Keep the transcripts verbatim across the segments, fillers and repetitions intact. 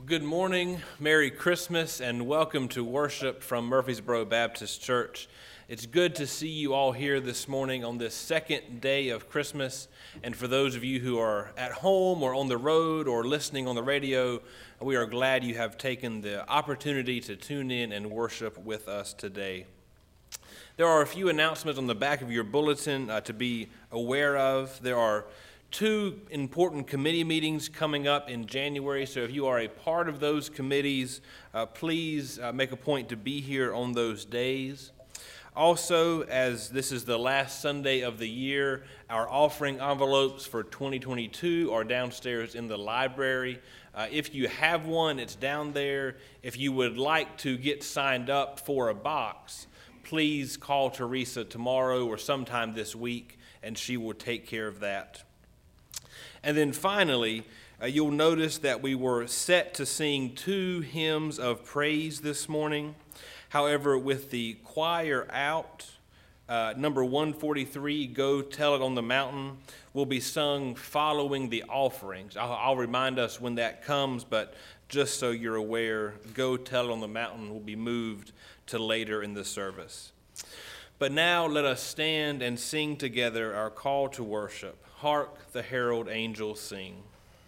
Good morning, Merry Christmas, and welcome to worship from Murfreesboro Baptist Church. It's good to see you all here this morning on this second day of Christmas. And for those of you who are at home or on the road or listening on the radio, we are glad you have taken the opportunity to tune in and worship with us today. There are a few announcements on the back of your bulletin uh, to be aware of. There are two important committee meetings coming up in January, so if you are a part of those committees, uh, please uh, make a point to be here on those days. Also, as this is the last Sunday of the year, our offering envelopes for twenty twenty-two are downstairs in the library. Uh, if you have one, it's down there. If you would like to get signed up for a box, please call Teresa tomorrow or sometime this week, and she will take care of that. And then finally, uh, you'll notice that we were set to sing two hymns of praise this morning. However, with the choir out, uh, number one forty-three, Go Tell It on the Mountain, will be sung following the offerings. I'll, I'll remind us when that comes, but just so you're aware, Go Tell It on the Mountain will be moved to later in the service. But now let us stand and sing together our call to worship. Hark the herald angels sing.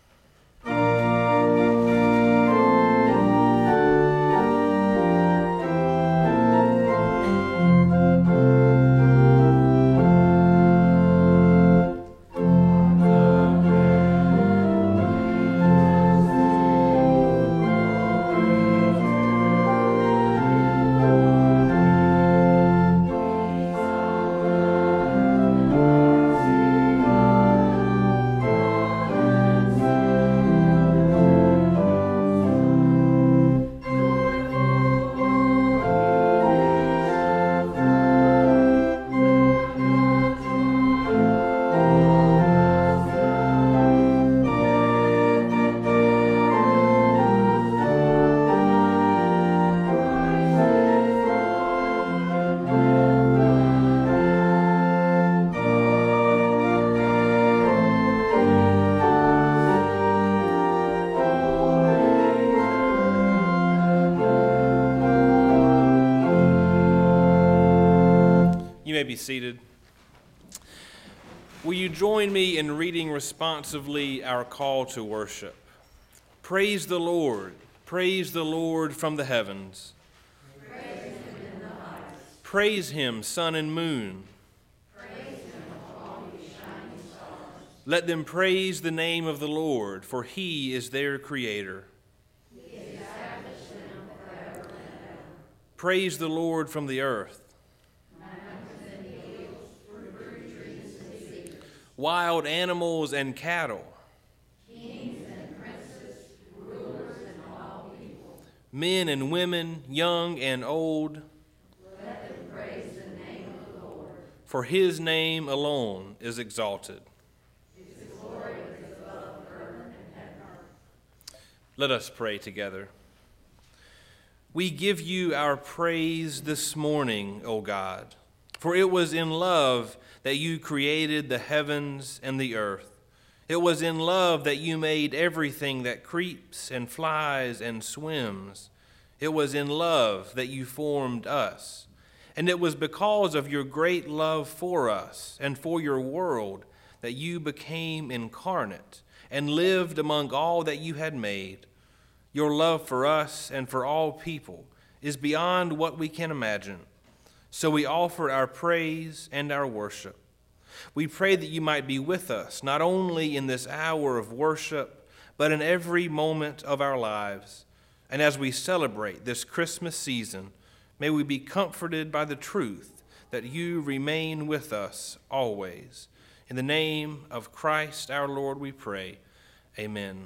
Be seated. Will you join me in reading responsively our call to worship? Praise the Lord. Praise the Lord from the heavens. Praise him in the heights. Praise him, sun and moon. Praise him, all you shining stars. Let them praise the name of the Lord, for he is their creator. He established them forever and ever. Praise the Lord from the earth. Wild animals and cattle, kings and princes, rulers and all people, men and women, young and old, let them praise the name of the Lord. For his name alone is exalted. His glory is above earth and heaven. Let us pray together. We give you our praise this morning, O God, for it was in love that you created the heavens and the earth. It was in love that you made everything that creeps and flies and swims. It was in love that you formed us. And it was because of your great love for us and for your world that you became incarnate and lived among all that you had made. Your love for us and for all people is beyond what we can imagine. So we offer our praise and our worship. We pray that you might be with us, not only in this hour of worship, but in every moment of our lives. And as we celebrate this Christmas season, may we be comforted by the truth that you remain with us always. In the name of Christ our Lord we pray. Amen.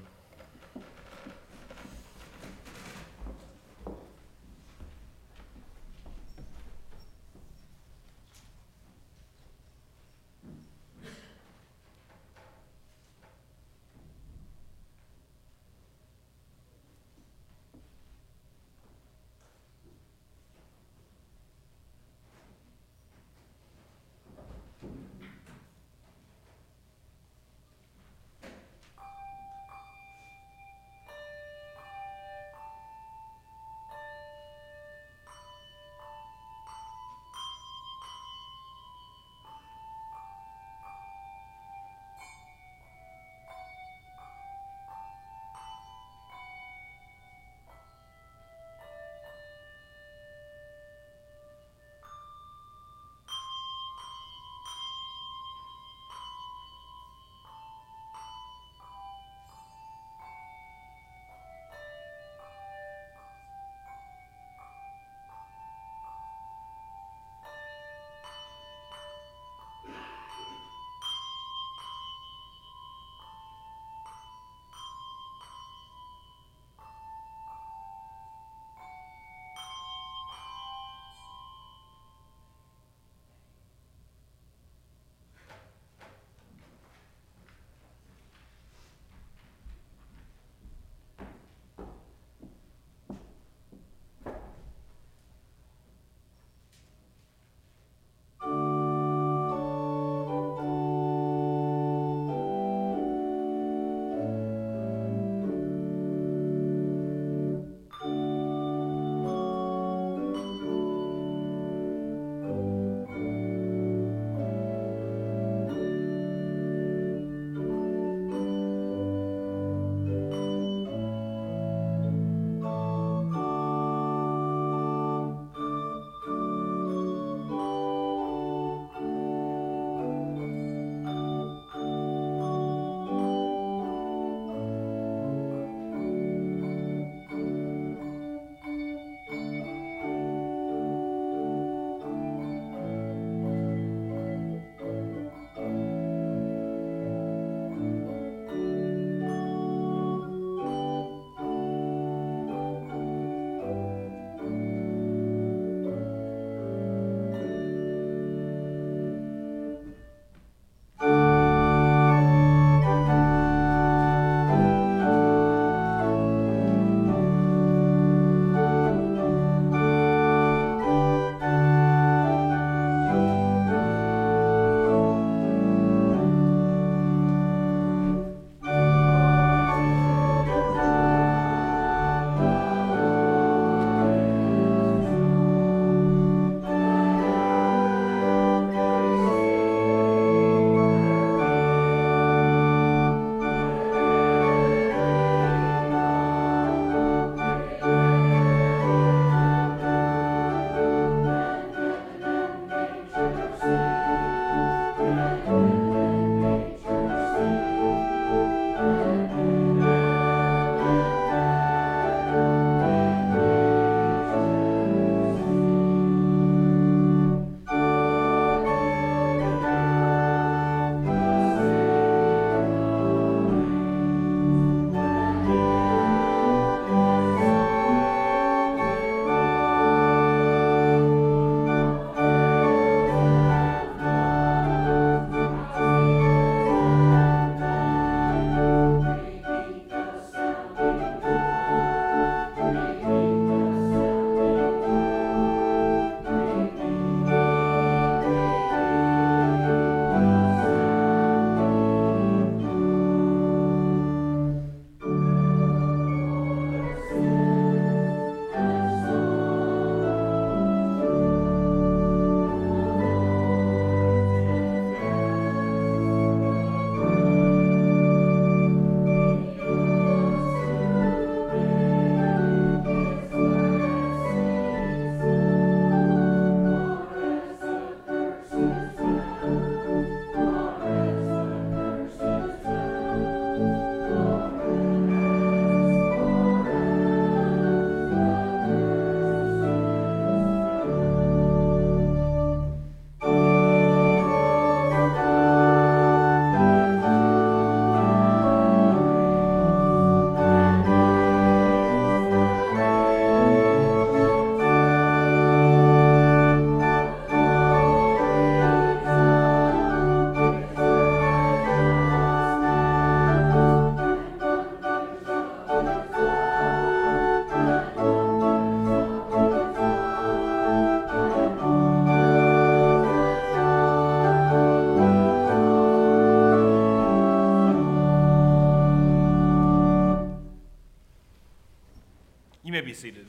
may be seated.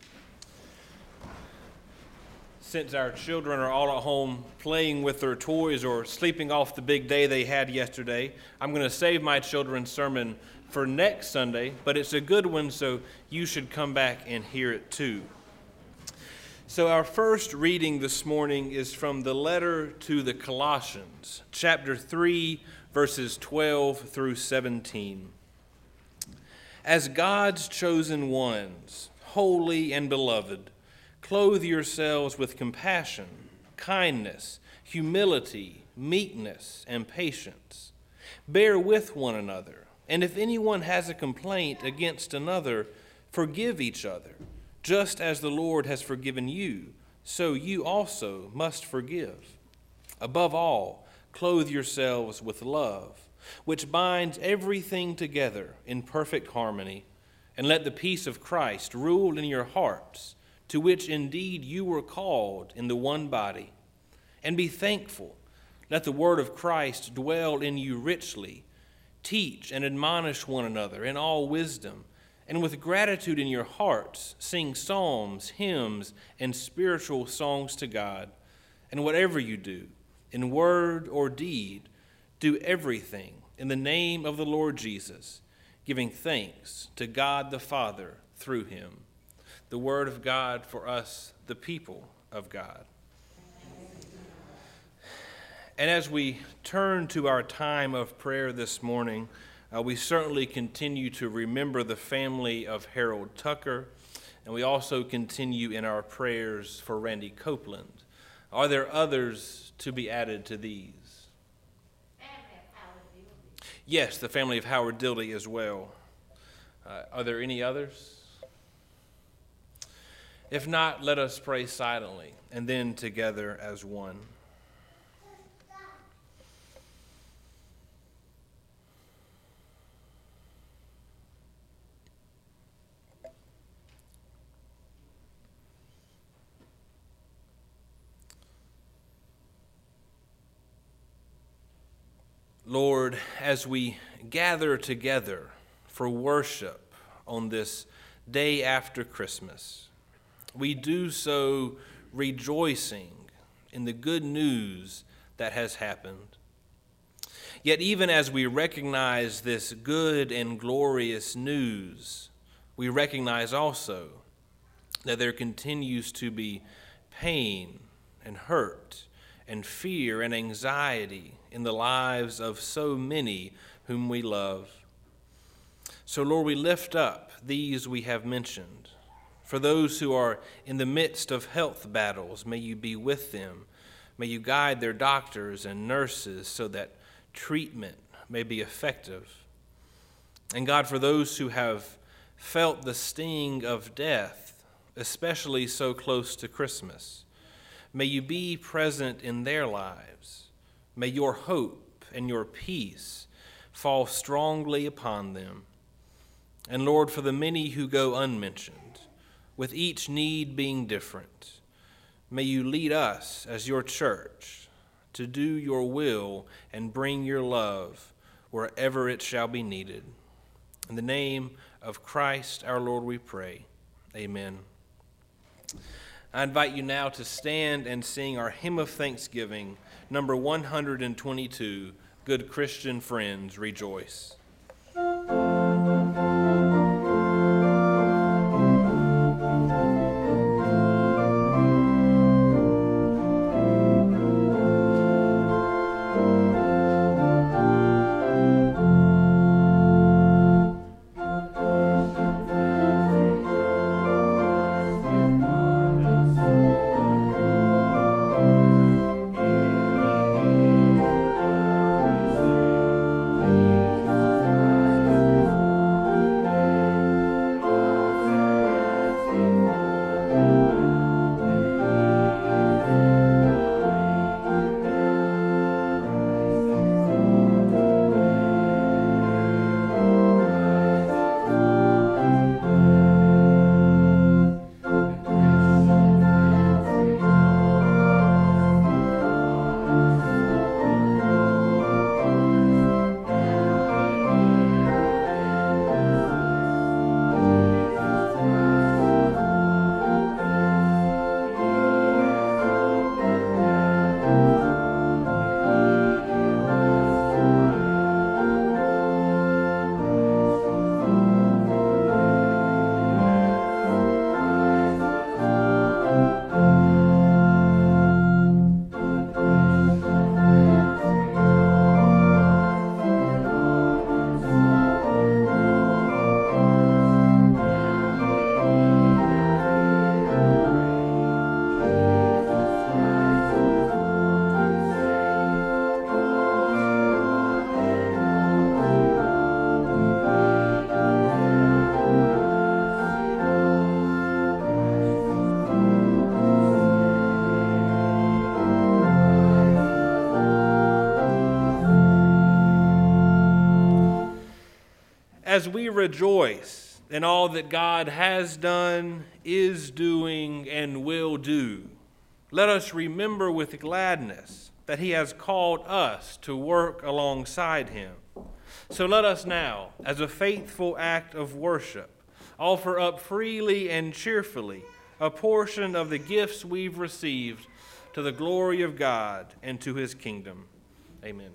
Since our children are all at home playing with their toys or sleeping off the big day they had yesterday, I'm going to save my children's sermon for next Sunday, but it's a good one, so you should come back and hear it too. So our first reading this morning is from the letter to the Colossians, chapter three, verses twelve through seventeen. As God's chosen ones, holy and beloved, clothe yourselves with compassion, kindness, humility, meekness, and patience. Bear with one another, and if anyone has a complaint against another, forgive each other. Just as the Lord has forgiven you, so you also must forgive. Above all, clothe yourselves with love, which binds everything together in perfect harmony, and let the peace of Christ rule in your hearts, to which indeed you were called in the one body. And be thankful. Let the word of Christ dwell in you richly. Teach and admonish one another in all wisdom, and with gratitude in your hearts sing psalms, hymns, and spiritual songs to God. And whatever you do, in word or deed, do everything in the name of the Lord Jesus, giving thanks to God the Father through him. The word of God for us, the people of God. And as we turn to our time of prayer this morning, uh, we certainly continue to remember the family of Harold Tucker, and we also continue in our prayers for Randy Copeland. Are there others to be added to these? Yes, the family of Howard Dildy as well. Uh, are there any others? If not, let us pray silently and then together as one. Lord, as we gather together for worship on this day after Christmas, we do so rejoicing in the good news that has happened. Yet even as we recognize this good and glorious news, we recognize also that there continues to be pain and hurt and fear and anxiety in the lives of so many whom we love. So, Lord, we lift up these we have mentioned. For those who are in the midst of health battles, may you be with them. May you guide their doctors and nurses so that treatment may be effective. And God, for those who have felt the sting of death, especially so close to Christmas, may you be present in their lives. May your hope and your peace fall strongly upon them. And Lord, for the many who go unmentioned, with each need being different, may you lead us as your church to do your will and bring your love wherever it shall be needed. In the name of Christ our Lord we pray. Amen. I invite you now to stand and sing our hymn of thanksgiving, number one hundred twenty-two, Good Christian Friends, Rejoice. Thank you. as we rejoice in all that God has done, is doing, and will do, let us remember with gladness that he has called us to work alongside him. So let us now, as a faithful act of worship, offer up freely and cheerfully a portion of the gifts we've received to the glory of God and to his kingdom. Amen.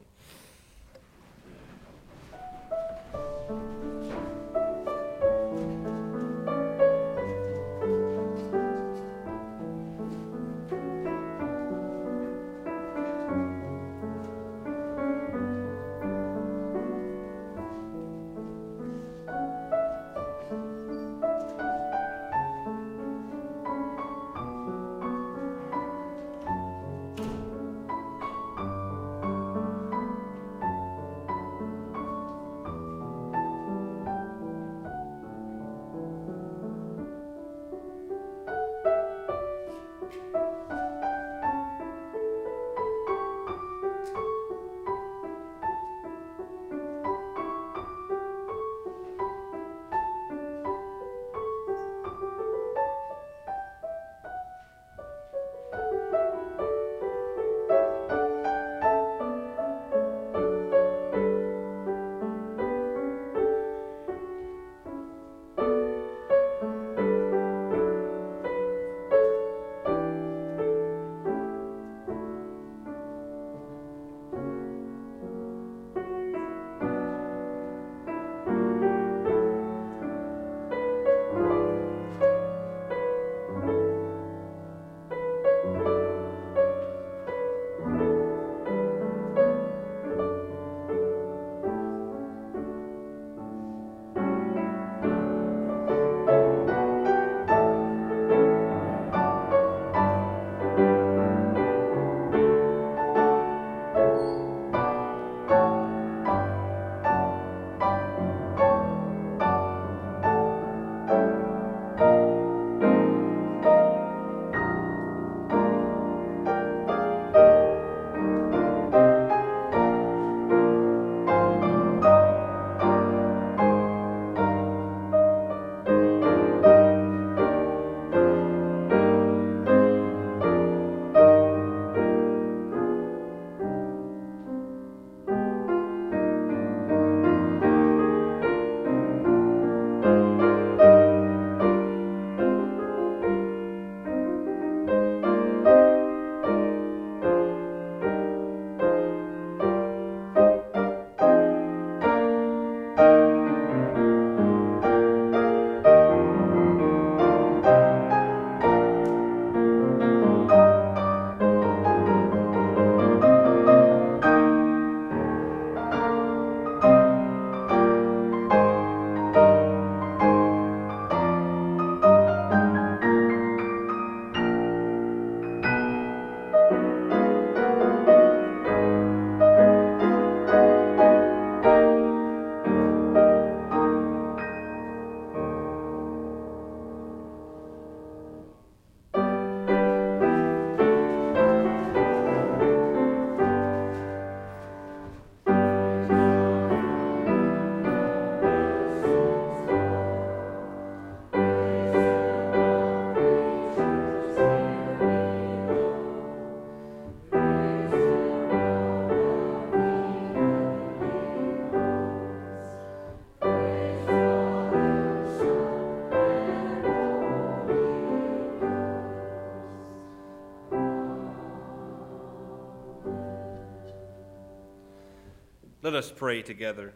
Let us pray together.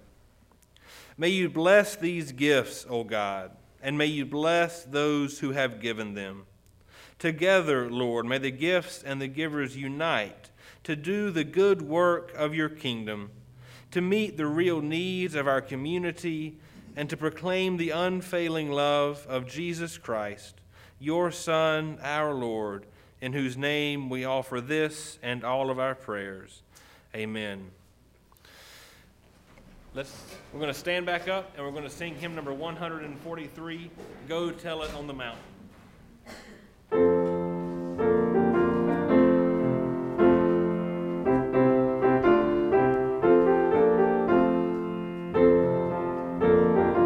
May you bless these gifts, O God, and may you bless those who have given them. Together, Lord, may the gifts and the givers unite to do the good work of your kingdom, to meet the real needs of our community, and to proclaim the unfailing love of Jesus Christ, your Son, our Lord, in whose name we offer this and all of our prayers. Amen. Let's, we're going to stand back up, and we're going to sing hymn number one hundred forty-three, Go Tell It on the Mountain. Thank you.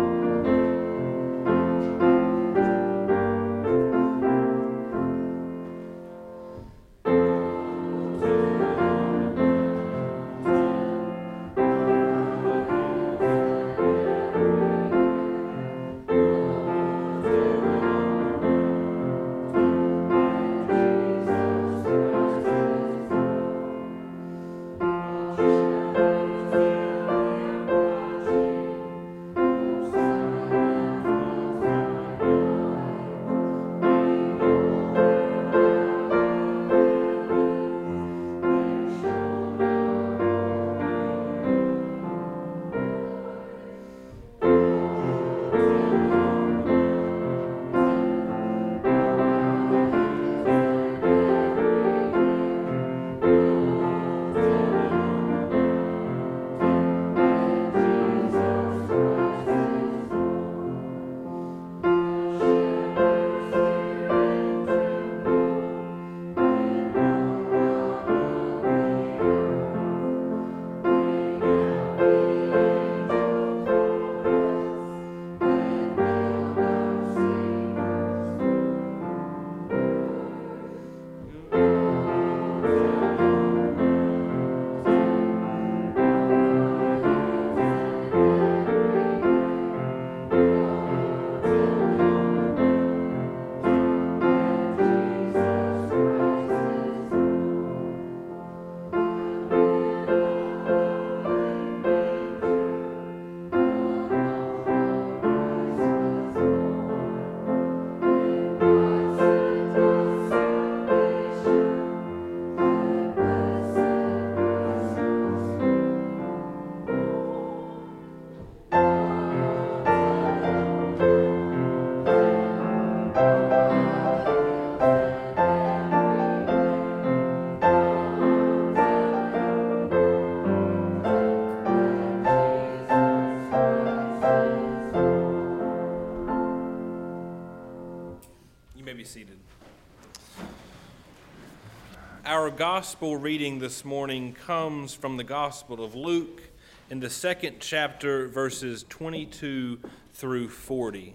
gospel reading this morning comes from the Gospel of Luke in the second chapter, verses twenty-two through forty.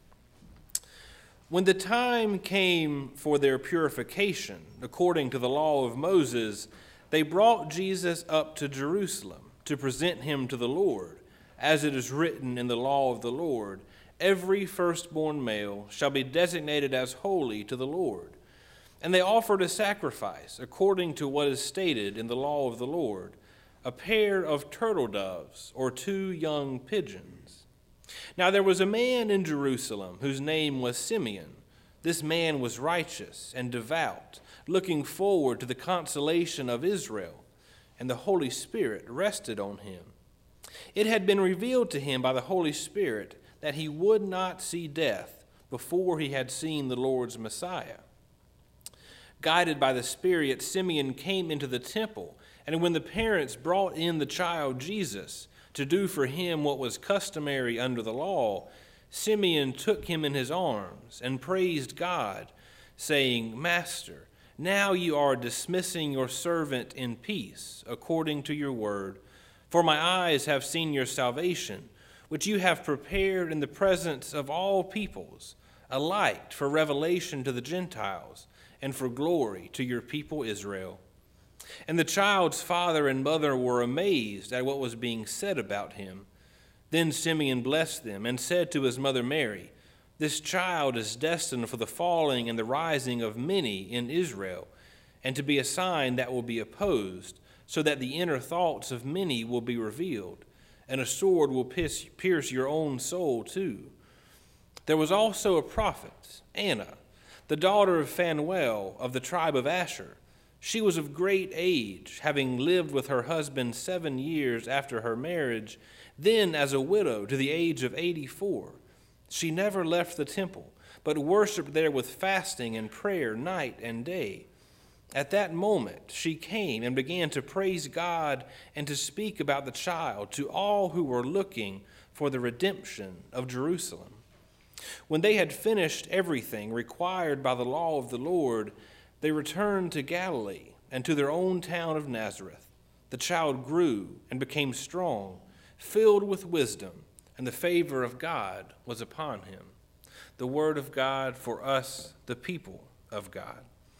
When the time came for their purification, according to the law of Moses, they brought Jesus up to Jerusalem to present him to the Lord, as it is written in the law of the Lord, "Every firstborn male shall be designated as holy to the Lord." And they offered a sacrifice according to what is stated in the law of the Lord, a pair of turtle doves or two young pigeons. Now there was a man in Jerusalem whose name was Simeon. This man was righteous and devout, looking forward to the consolation of Israel, and the Holy Spirit rested on him. It had been revealed to him by the Holy Spirit that he would not see death before he had seen the Lord's Messiah. Guided by the Spirit, Simeon came into the temple, and when the parents brought in the child Jesus to do for him what was customary under the law, Simeon took him in his arms and praised God, saying, "Master, now you are dismissing your servant in peace, according to your word. For my eyes have seen your salvation, which you have prepared in the presence of all peoples, a light for revelation to the Gentiles, and for glory to your people Israel." And the child's father and mother were amazed at what was being said about him. Then Simeon blessed them and said to his mother Mary, "This child is destined for the falling and the rising of many in Israel, and to be a sign that will be opposed, so that the inner thoughts of many will be revealed, and a sword will pierce your own soul too." There was also a prophet, Anna, the daughter of Phanuel of the tribe of Asher. She was of great age, having lived with her husband seven years after her marriage, then as a widow to the age of eighty-four. She never left the temple, but worshipped there with fasting and prayer night and day. At that moment she came and began to praise God and to speak about the child to all who were looking for the redemption of Jerusalem. When they had finished everything required by the law of the Lord, they returned to Galilee and to their own town of Nazareth. The child grew and became strong, filled with wisdom, and the favor of God was upon him. The word of God for us, the people of God.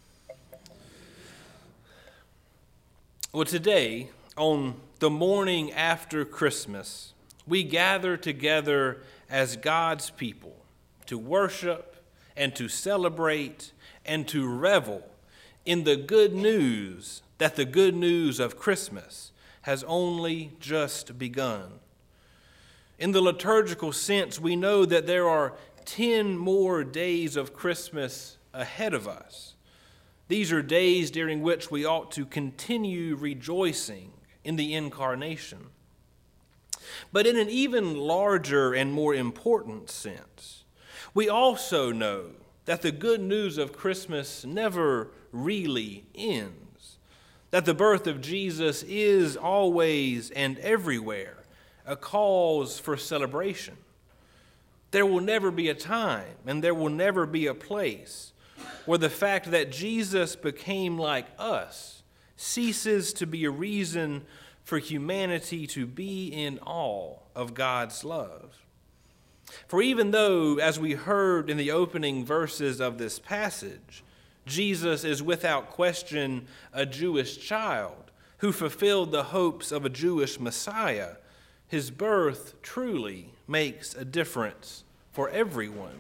Well, today, on the morning after Christmas, we gather together as God's people to worship and to celebrate and to revel in the good news that the good news of Christmas has only just begun. In the liturgical sense, we know that there are ten more days of Christmas ahead of us. These are days during which we ought to continue rejoicing in the incarnation. But in an even larger and more important sense, we also know that the good news of Christmas never really ends, that the birth of Jesus is always and everywhere a cause for celebration. There will never be a time and there will never be a place where the fact that Jesus became like us ceases to be a reason for humanity to be in awe of God's love. For even though, as we heard in the opening verses of this passage, Jesus is without question a Jewish child who fulfilled the hopes of a Jewish Messiah, his birth truly makes a difference for everyone.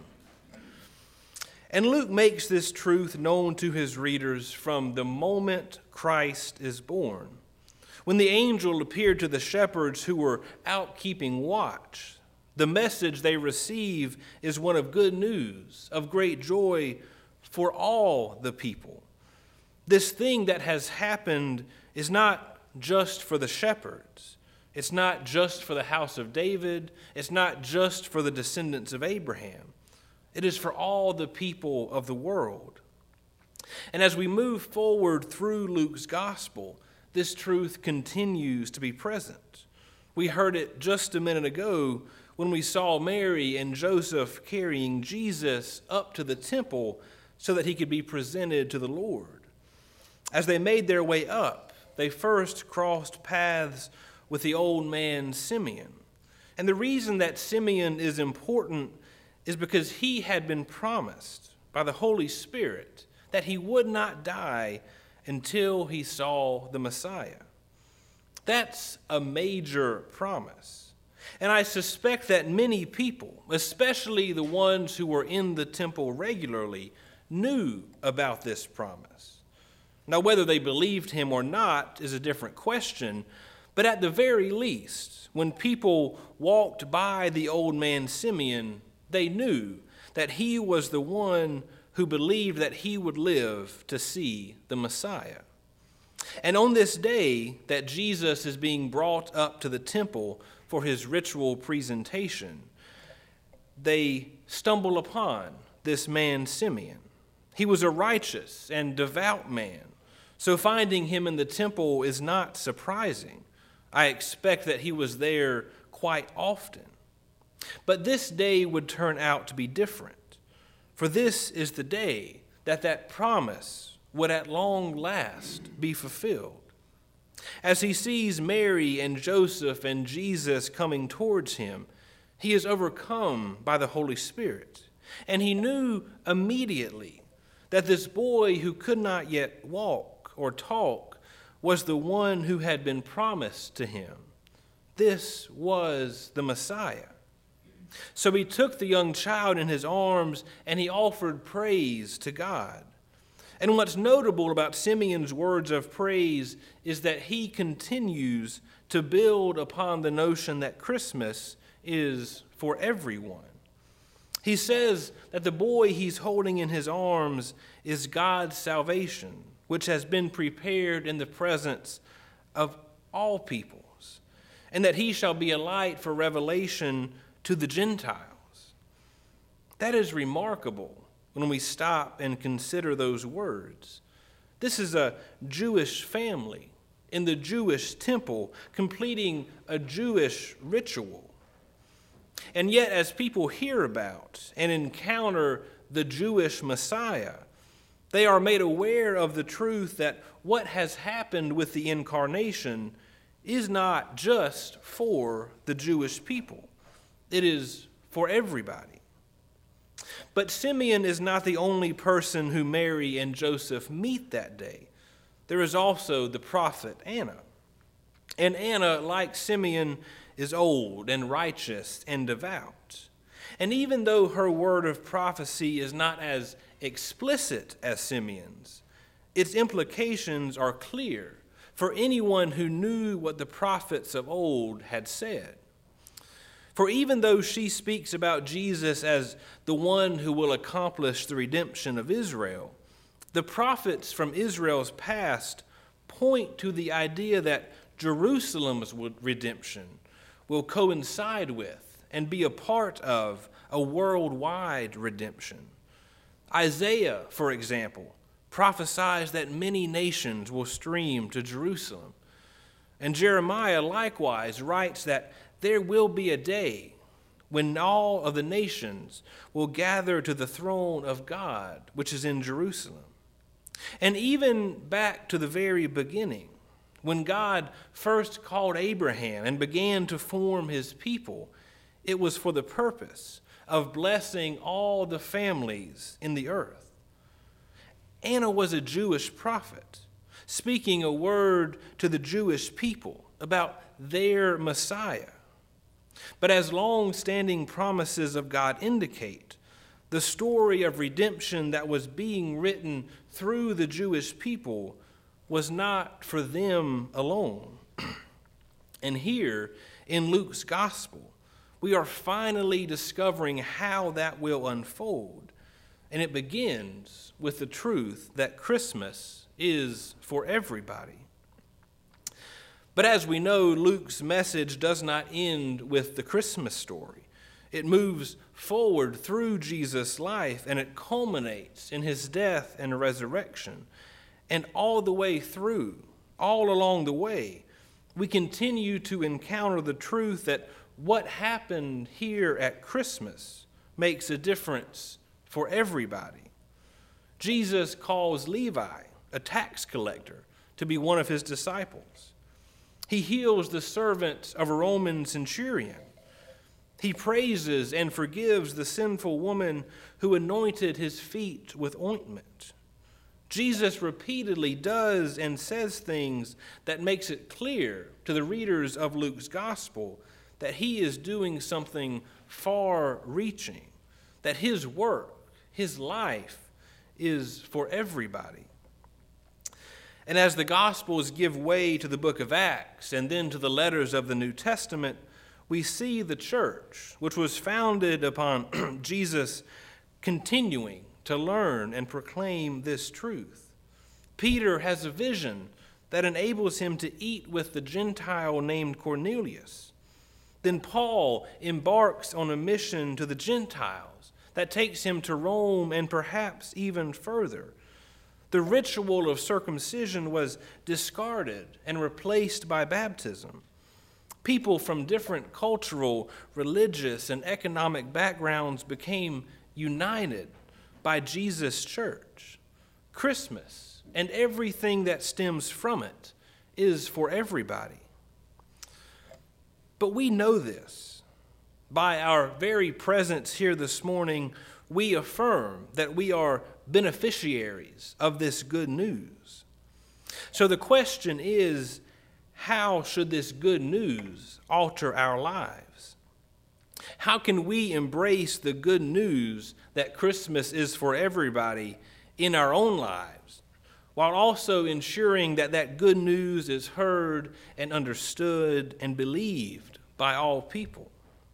And Luke makes this truth known to his readers from the moment Christ is born. When the angel appeared to the shepherds who were out keeping watch, the message they receive is one of good news, of great joy for all the people. This thing that has happened is not just for the shepherds. It's not just for the house of David. It's not just for the descendants of Abraham. It is for all the people of the world. And as we move forward through Luke's gospel, this truth continues to be present. We heard it just a minute ago when we saw Mary and Joseph carrying Jesus up to the temple so that he could be presented to the Lord. As they made their way up, they first crossed paths with the old man Simeon. And the reason that Simeon is important is because he had been promised by the Holy Spirit that he would not die until he saw the Messiah. That's a major promise. And I suspect that many people, especially the ones who were in the temple regularly, knew about this promise. Now, whether they believed him or not is a different question, but at the very least, when people walked by the old man Simeon, they knew that he was the one who believed that he would live to see the Messiah. And on this day that Jesus is being brought up to the temple for his ritual presentation, they stumble upon this man Simeon. He was a righteous and devout man, so finding him in the temple is not surprising. I expect that he was there quite often. But this day would turn out to be different, for this is the day that that promise would at long last be fulfilled. As he sees Mary and Joseph and Jesus coming towards him, he is overcome by the Holy Spirit, and he knew immediately that this boy who could not yet walk or talk was the one who had been promised to him. This was the Messiah. So he took the young child in his arms and he offered praise to God. And what's notable about Simeon's words of praise is that he continues to build upon the notion that Christmas is for everyone. He says that the boy he's holding in his arms is God's salvation, which has been prepared in the presence of all peoples, and that he shall be a light for revelation to the Gentiles. That is remarkable when we stop and consider those words. This is a Jewish family in the Jewish temple completing a Jewish ritual. And yet, as people hear about and encounter the Jewish Messiah, they are made aware of the truth that what has happened with the incarnation is not just for the Jewish people. It is for everybody. But Simeon is not the only person who Mary and Joseph meet that day. There is also the prophet Anna. And Anna, like Simeon, is old and righteous and devout. And even though her word of prophecy is not as explicit as Simeon's, its implications are clear for anyone who knew what the prophets of old had said. For even though she speaks about Jesus as the one who will accomplish the redemption of Israel, the prophets from Israel's past point to the idea that Jerusalem's redemption will coincide with and be a part of a worldwide redemption. Isaiah, for example, prophesies that many nations will stream to Jerusalem. And Jeremiah likewise writes that there will be a day when all of the nations will gather to the throne of God, which is in Jerusalem. And even back to the very beginning, when God first called Abraham and began to form his people, it was for the purpose of blessing all the families in the earth. Anna was a Jewish prophet, speaking a word to the Jewish people about their Messiah. But as long-standing promises of God indicate, the story of redemption that was being written through the Jewish people was not for them alone. And here in Luke's gospel, we are finally discovering how that will unfold. And it begins with the truth that Christmas is for everybody. But as we know, Luke's message does not end with the Christmas story. It moves forward through Jesus' life, and it culminates in his death and resurrection. And all the way through, all along the way, we continue to encounter the truth that what happened here at Christmas makes a difference for everybody. Jesus calls Levi a tax collector, to be one of his disciples. He heals the servant of a Roman centurion. He praises and forgives the sinful woman who anointed his feet with ointment. Jesus repeatedly does and says things that makes it clear to the readers of Luke's gospel that he is doing something far-reaching, that his work, his life, is for everybody. And as the Gospels give way to the book of Acts and then to the letters of the New Testament, we see the church, which was founded upon Jesus continuing to learn and proclaim this truth. Peter has a vision that enables him to eat with the Gentile named Cornelius. Then Paul embarks on a mission to the Gentiles that takes him to Rome and perhaps even further. The ritual of circumcision was discarded and replaced by baptism. People from different cultural, religious, and economic backgrounds became united by Jesus' church. Christmas and everything that stems from it is for everybody. But we know this. By our very presence here this morning, we affirm that we are beneficiaries of this good news. So the question is, how should this good news alter our lives? How can we embrace the good news that Christmas is for everybody in our own lives, while also ensuring that that good news is heard and understood and believed by all people?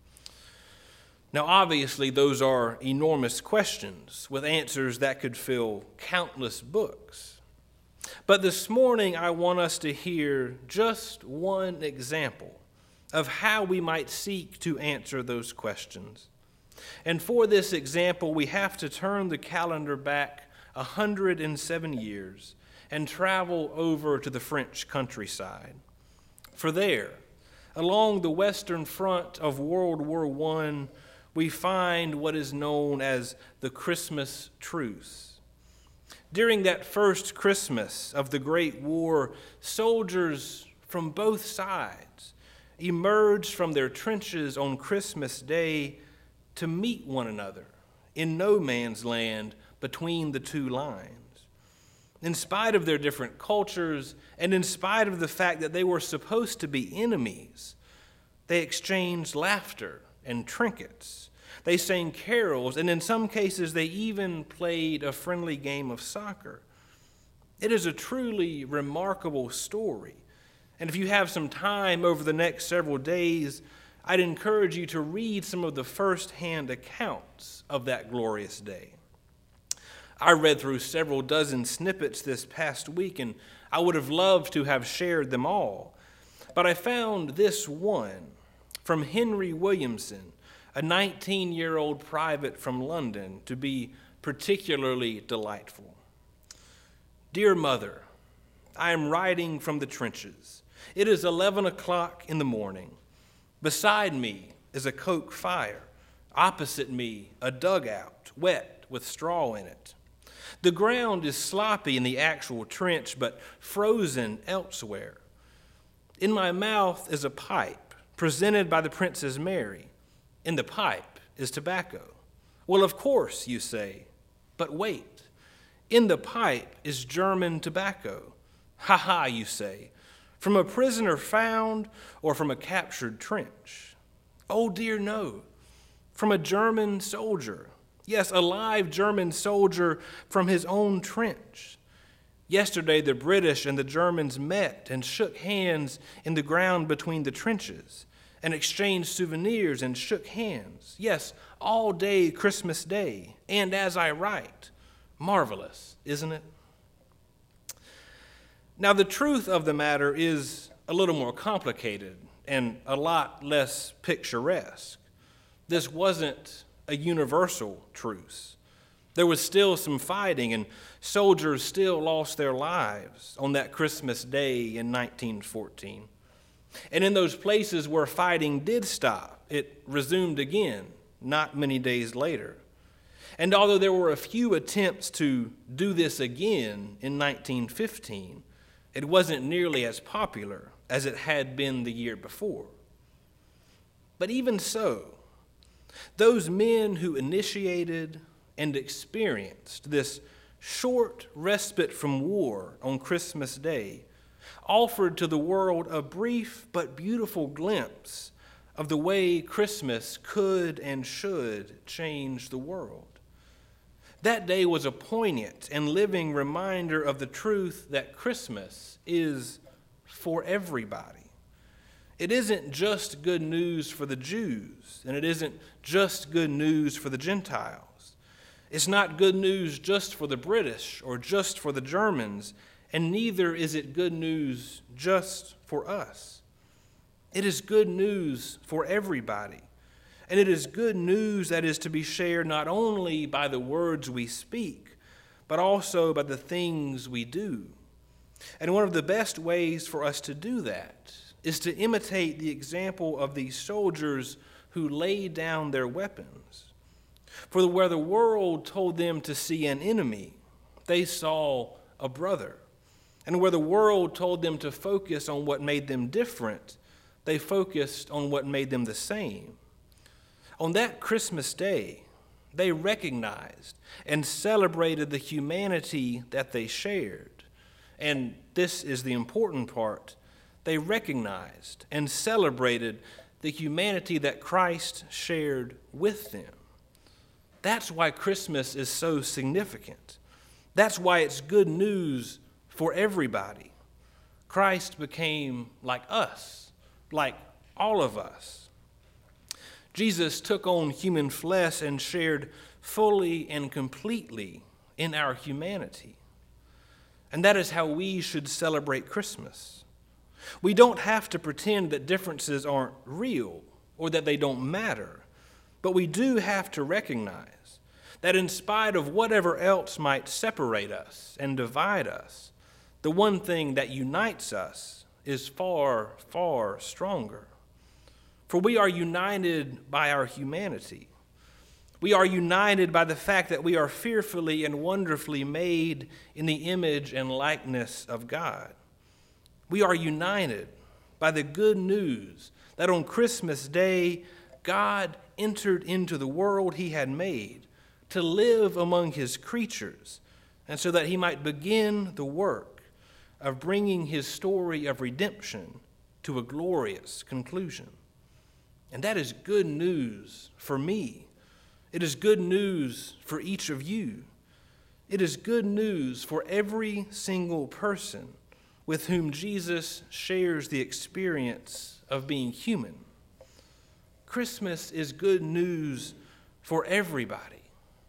Now, obviously, those are enormous questions with answers that could fill countless books. But this morning, I want us to hear just one example of how we might seek to answer those questions. And for this example, we have to turn the calendar back one hundred seven years and travel over to the French countryside. For there, along the western front of World War One, we find what is known as the Christmas Truce. During that first Christmas of the Great War, soldiers from both sides emerged from their trenches on Christmas Day to meet one another in no man's land between the two lines. In spite of their different cultures, and in spite of the fact that they were supposed to be enemies, they exchanged laughter and trinkets. They sang carols, and in some cases they even played a friendly game of soccer. It is a truly remarkable story. And if you have some time over the next several days, I'd encourage you to read some of the first-hand accounts of that glorious day. I read through several dozen snippets this past week, and I would have loved to have shared them all. But I found this one from Henry Williamson, a nineteen-year-old private from London, to be particularly delightful. Dear Mother, I am writing from the trenches. It is eleven o'clock in the morning. Beside me is a coke fire. Opposite me, a dugout, wet with straw in it. The ground is sloppy in the actual trench, but frozen elsewhere. In my mouth is a pipe, presented by the Princess Mary. In the pipe is tobacco. Well, of course, you say, but wait. In the pipe is German tobacco. Ha ha, you say, from a prisoner found or from a captured trench? Oh dear, no, from a German soldier. Yes, a live German soldier from his own trench. Yesterday, the British and the Germans met and shook hands in the ground between the trenches and exchanged souvenirs and shook hands. Yes, all day Christmas Day. And as I write, marvelous, isn't it? Now, the truth of the matter is a little more complicated and a lot less picturesque. This wasn't a universal truce. There was still some fighting, and soldiers still lost their lives on that Christmas Day in nineteen fourteen. And in those places where fighting did stop, it resumed again not many days later. And although there were a few attempts to do this again in nineteen fifteen, it wasn't nearly as popular as it had been the year before. But even so, those men who initiated and experienced this short respite from war on Christmas Day offered to the world a brief but beautiful glimpse of the way Christmas could and should change the world. That day was a poignant and living reminder of the truth that Christmas is for everybody. It isn't just good news for the Jews, and it isn't just good news for the Gentiles. It's not good news just for the British or just for the Germans, and neither is it good news just for us. It is good news for everybody. And it is good news that is to be shared not only by the words we speak, but also by the things we do. And one of the best ways for us to do that is to imitate the example of these soldiers who laid down their weapons. For where the world told them to see an enemy, they saw a brother. And where the world told them to focus on what made them different, they focused on what made them the same. On that Christmas day, they recognized and celebrated the humanity that they shared. And this is the important part. They recognized and celebrated the humanity that Christ shared with them. That's why Christmas is so significant. That's why it's good news for everybody. Christ became like us, like all of us. Jesus took on human flesh and shared fully and completely in our humanity. And that is how we should celebrate Christmas. We don't have to pretend that differences aren't real or that they don't matter, but we do have to recognize that in spite of whatever else might separate us and divide us, the one thing that unites us is far, far stronger. For we are united by our humanity. We are united by the fact that we are fearfully and wonderfully made in the image and likeness of God. We are united by the good news that on Christmas Day, God entered into the world he had made to live among his creatures, and so that he might begin the work of bringing his story of redemption to a glorious conclusion. And that is good news for me. It is good news for each of you. It is good news for every single person with whom Jesus shares the experience of being human. Christmas is good news for everybody.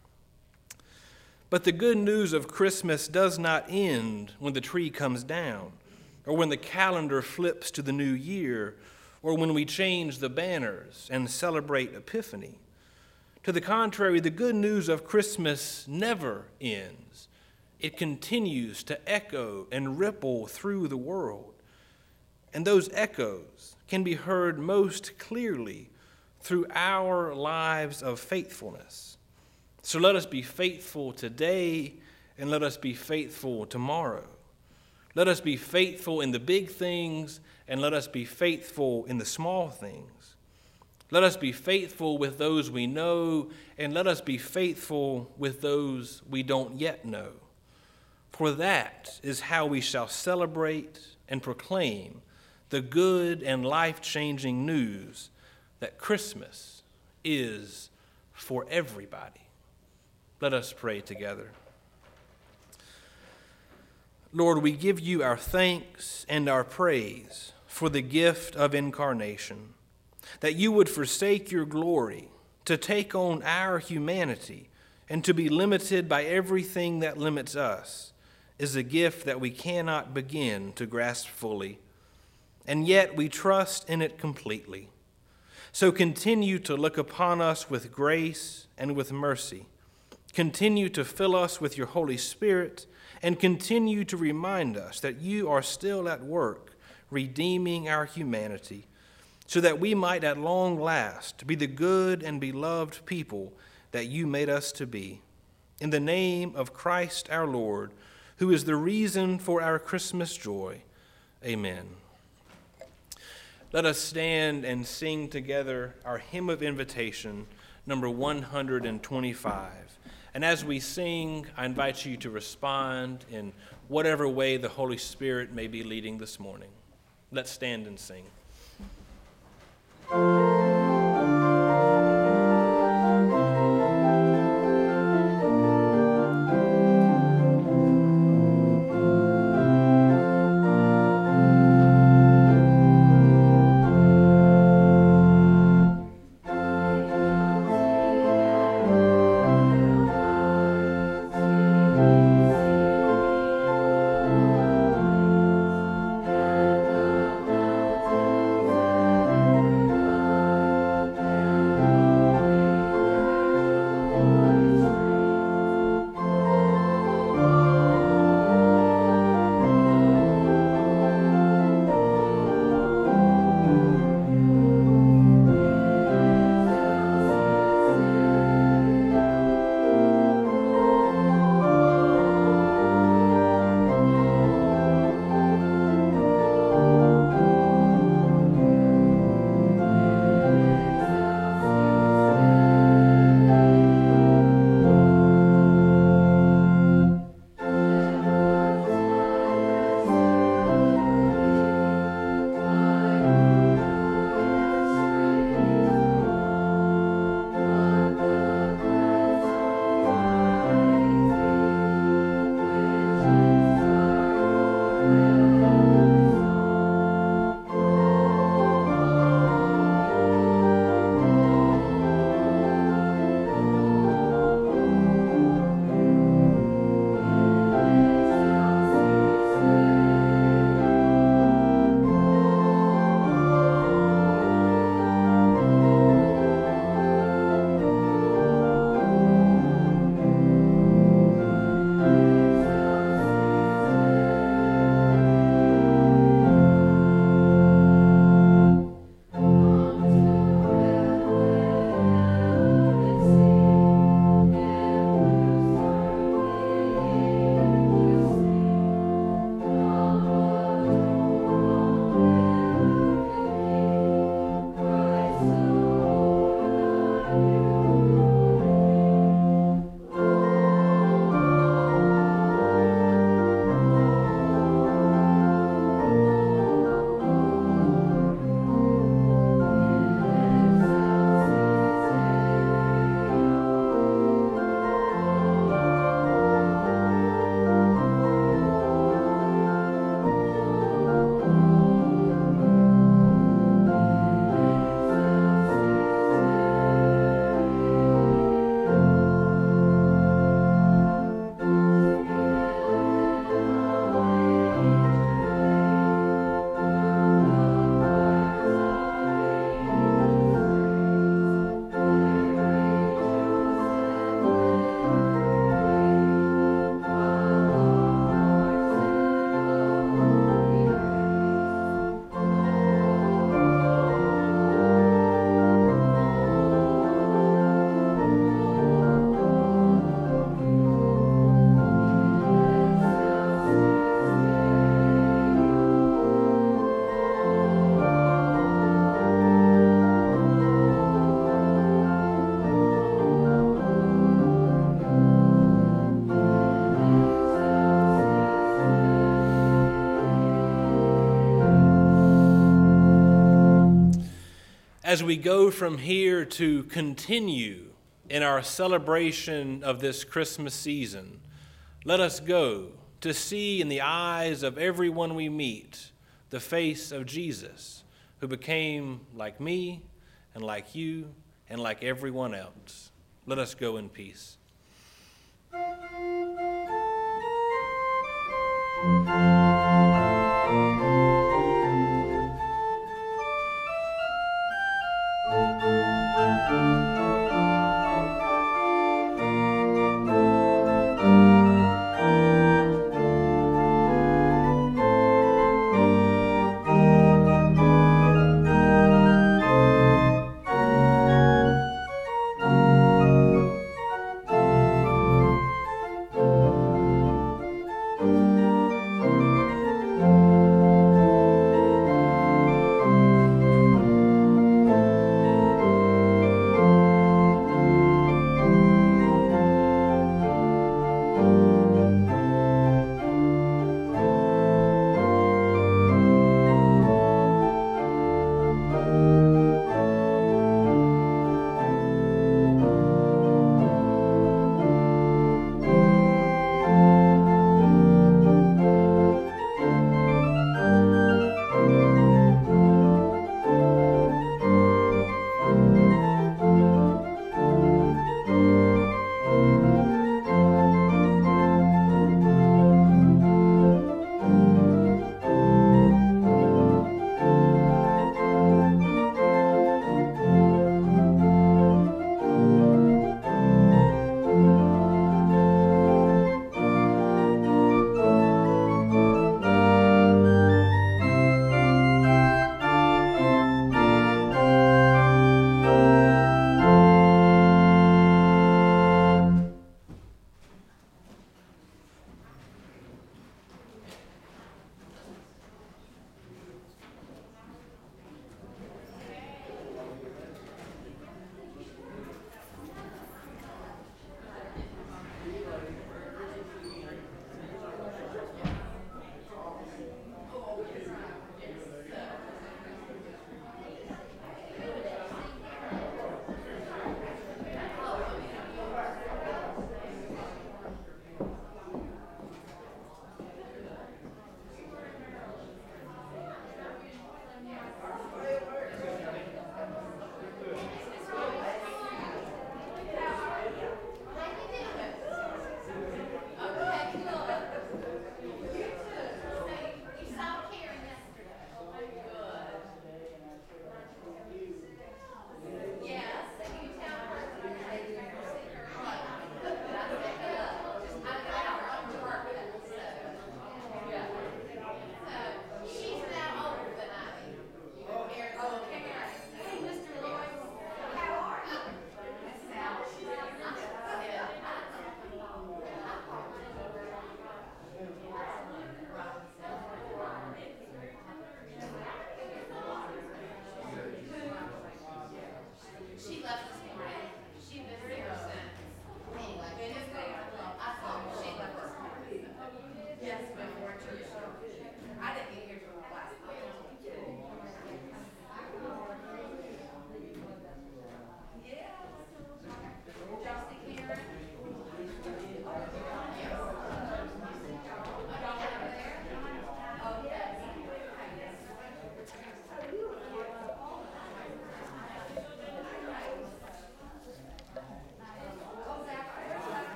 But the good news of Christmas does not end when the tree comes down, or when the calendar flips to the new year, or when we change the banners and celebrate Epiphany. To the contrary, the good news of Christmas never ends. It continues to echo and ripple through the world. And those echoes can be heard most clearly through our lives of faithfulness. So let us be faithful today, and let us be faithful tomorrow. Let us be faithful in the big things, and let us be faithful in the small things. Let us be faithful with those we know, and let us be faithful with those we don't yet know. For that is how we shall celebrate and proclaim the good and life-changing news that Christmas is for everybody. Let us pray together. Lord, we give you our thanks and our praise for the gift of incarnation, that you would forsake your glory to take on our humanity and to be limited by everything that limits us is a gift that we cannot begin to grasp fully, and yet we trust in it completely. So continue to look upon us with grace and with mercy. Continue to fill us with your Holy Spirit, and continue to remind us that you are still at work redeeming our humanity, so that we might at long last be the good and beloved people that you made us to be. In the name of Christ our Lord, who is the reason for our Christmas joy. Amen. Let us stand and sing together our hymn of invitation, number one hundred twenty-five. And as we sing, I invite you to respond in whatever way the Holy Spirit may be leading this morning. Let's stand and sing. As we go from here to continue in our celebration of this Christmas season, let us go to see in the eyes of everyone we meet the face of Jesus, who became like me and like you and like everyone else. Let us go in peace.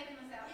taking us out